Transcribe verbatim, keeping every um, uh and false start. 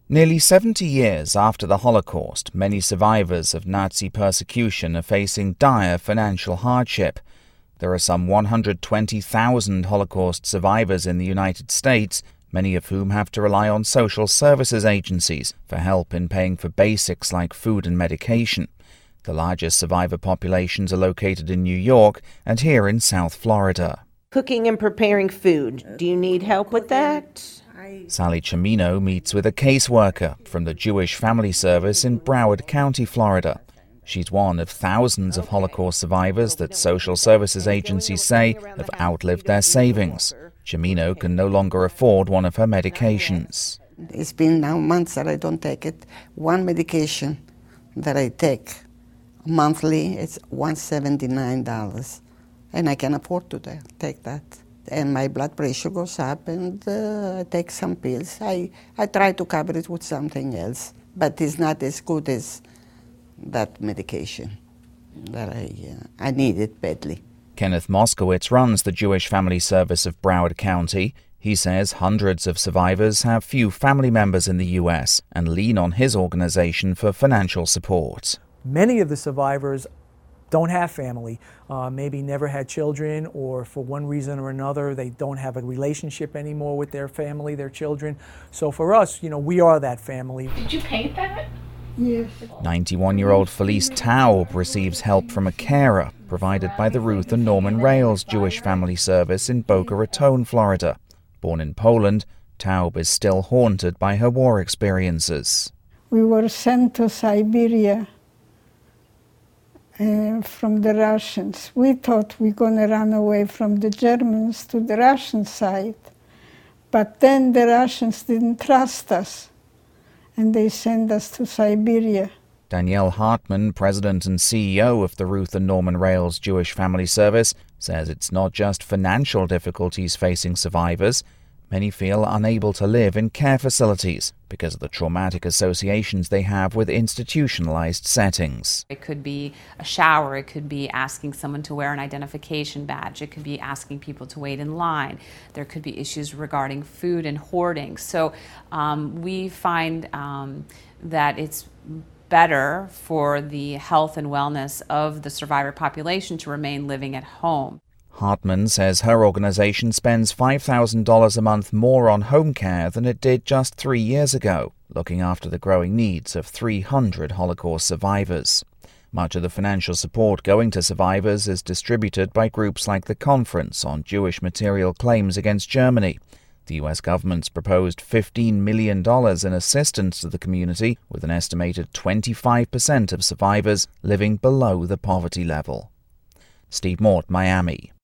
Nearly seventy years after the Holocaust, many survivors of Nazi persecution are facing dire financial hardship. There are some one hundred twenty thousand Holocaust survivors in the United States, many of whom have to rely on social services agencies for help in paying for basics like food and medication. The largest survivor populations are located in New York and here in South Florida. Cooking and preparing food. Do you need help with that? Sally Cimino meets with a caseworker from the Jewish Family Service in Broward County, Florida. She's one of thousands of Holocaust survivors that social services agencies say have outlived their savings. Cimino can no longer afford one of her medications. It's been now months that I don't take it. One medication that I take monthly, it's one hundred seventy-nine dollars, and I can afford to take that. And my blood pressure goes up, and uh, I take some pills. I, I try to cover it with something else, but it's not as good as that medication that I, uh, I need it badly. Kenneth Moskowitz runs the Jewish Family Service of Broward County. He says hundreds of survivors have few family members in the U S and lean on his organization for financial support. Many of the survivors don't have family, uh, maybe never had children, or for one reason or another they don't have a relationship anymore with their family, their children. So for us, you know, we are that family. Did you paint that? Yes. ninety-one-year-old Felice Taub receives help from a carer provided by the Ruth and Norman Rales Jewish Family Service in Boca Raton, Florida. Born in Poland, Taub is still haunted by her war experiences. We were sent to Siberia Uh, from the Russians. We thought we were going to run away from the Germans to the Russian side. But then the Russians didn't trust us, and they sent us to Siberia. Danielle Hartman, president and C E O of the Ruth and Norman Rales Jewish Family Service, says it's not just financial difficulties facing survivors. Many feel unable to live in care facilities because of the traumatic associations they have with institutionalized settings. It could be a shower, it could be asking someone to wear an identification badge, it could be asking people to wait in line, there could be issues regarding food and hoarding. So um, we find um, that it's better for the health and wellness of the survivor population to remain living at home. Hartman says her organization spends five thousand dollars a month more on home care than it did just three years ago, looking after the growing needs of three hundred Holocaust survivors. Much of the financial support going to survivors is distributed by groups like the Conference on Jewish Material Claims Against Germany. The U S government's proposed fifteen million dollars in assistance to the community, with an estimated twenty-five percent of survivors living below the poverty level. Steve Mort, Miami.